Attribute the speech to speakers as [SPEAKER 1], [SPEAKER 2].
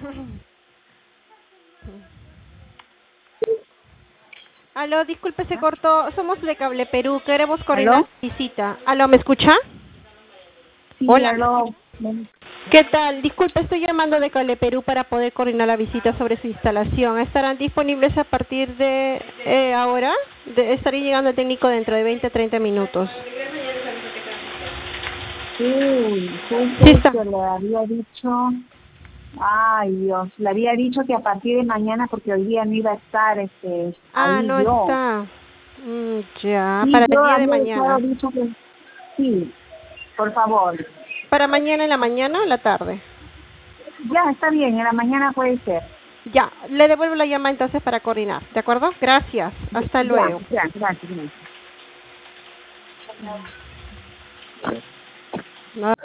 [SPEAKER 1] Aló, disculpe, se cortó. Somos de Cable Perú. Queremos coordinar visita. Aló, ¿me escucha?
[SPEAKER 2] Sí,
[SPEAKER 1] Hola.
[SPEAKER 2] aló.
[SPEAKER 1] ¿Qué tal? Disculpe, estoy llamando de Cable Perú para poder coordinar la visita sobre su instalación. ¿Estarán disponibles a partir de ahora? Estaría llegando el técnico dentro de 20 a 30 minutos.
[SPEAKER 2] Justo
[SPEAKER 1] Sí está.
[SPEAKER 2] que le había dicho, ay Dios, le había dicho que a partir de mañana, porque hoy día no iba a estar ahí
[SPEAKER 1] No
[SPEAKER 2] yo.
[SPEAKER 1] está. Ya,
[SPEAKER 2] Sí,
[SPEAKER 1] para el
[SPEAKER 2] yo
[SPEAKER 1] día de
[SPEAKER 2] había estado
[SPEAKER 1] mañana.
[SPEAKER 2] dicho que sí, por favor.
[SPEAKER 1] ¿Para mañana en la mañana o en la tarde?
[SPEAKER 2] Ya, está bien, en la mañana puede ser.
[SPEAKER 1] Ya, le devuelvo la llamada entonces para coordinar, ¿de acuerdo? Gracias, hasta luego.
[SPEAKER 2] Gracias.
[SPEAKER 1] No.